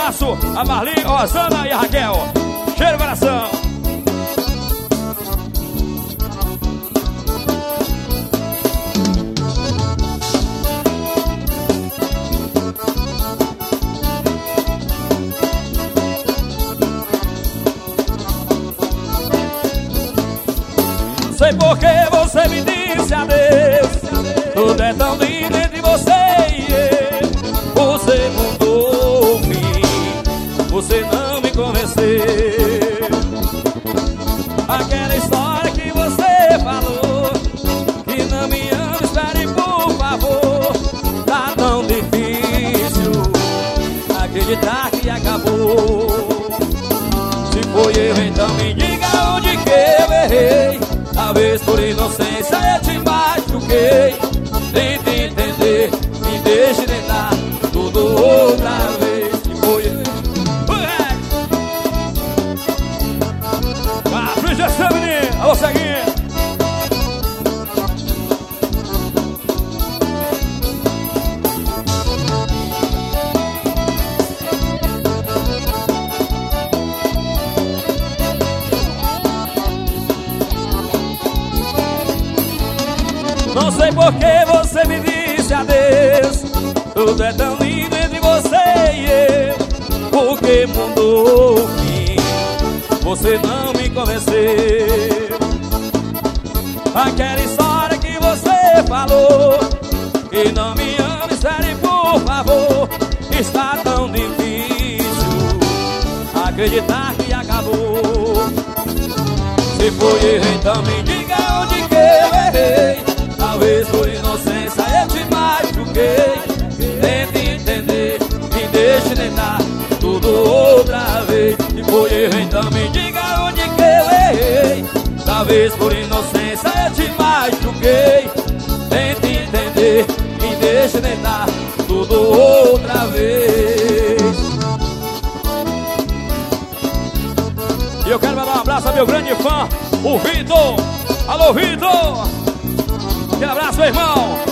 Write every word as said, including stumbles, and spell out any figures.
abraço a Marli, a Rosana e a Raquel. Cheiro de coração. Sei por que você me disse adeus. Tudo é tão lindo entre você e eu. Você mudou-me, você não me convenceu. Aquela história que você falou, que não me ama, espere por favor. Tá tão difícil acreditar que acabou. Se foi erro, então me diga onde que eu errei. Talvez por inocência eu te machuquei. Tente entender, me deixe tentar tudo outra vez. Que foi a projeção, menino, alô, seguinte. Não sei por que você me disse adeus. Tudo é tão lindo entre você e eu. Porque mudou-me, você não me convenceu. Aquela história que você falou, que não me ama, espere por favor. Está tão difícil acreditar que acabou. Se foi erro, então me diga onde que eu errei. Talvez por inocência eu te machuquei. Tente entender, me deixe tentar tudo outra vez. Se foi erro, então me diga onde que eu errei. Talvez por inocência eu te machuquei. Tente entender, me deixe tentar tudo outra vez. E eu quero mandar um abraço ao meu grande fã, o Vitor. Alô, Vitor! Aquele abraço, meu irmão.